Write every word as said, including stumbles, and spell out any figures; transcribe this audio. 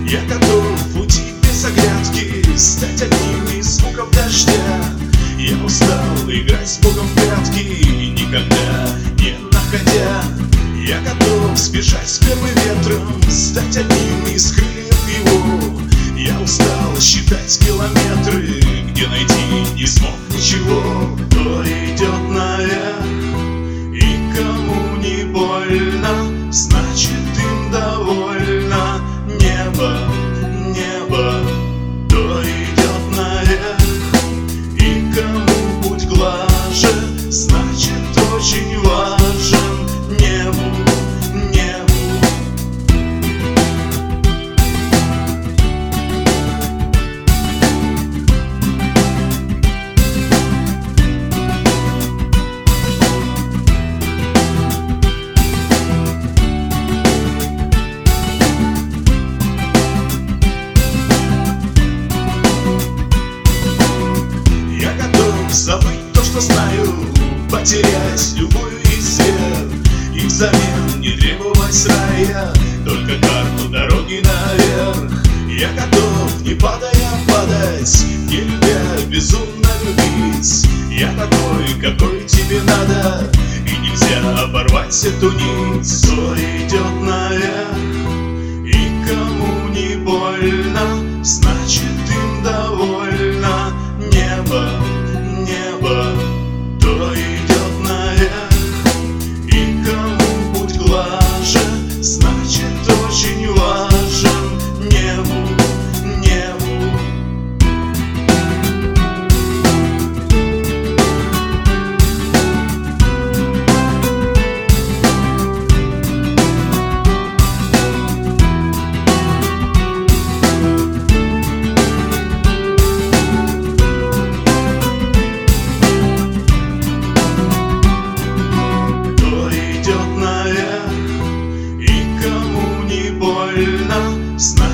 Я готов уйти без оглядки, стать одним из звуков дождя. Я устал играть с Богом в прятки, никогда не находя. Я готов сбежать с первым ветром, стать одним из крыльев его. Я устал считать километры, где найти не смог ничего. Кто идет наверх, и кому не больно, значит им довольно. Небо, небо, кто идет наверх, и кому путь глаже, значит очень важен небу, небу. Забыть то, что знаю, потерять любую из сфер, и взамен не требовать рая, только карту дороги наверх. Я готов, не падая, падать, не любя, безумно любить. Я такой, какой тебе надо, и нельзя оборвать эту нить. Кто идет наверх, и кому не больно, значит им довольно. Небо, небо, кто идет наверх, и кому путь глаже, значит очень важен небу, небу. И кому не больно,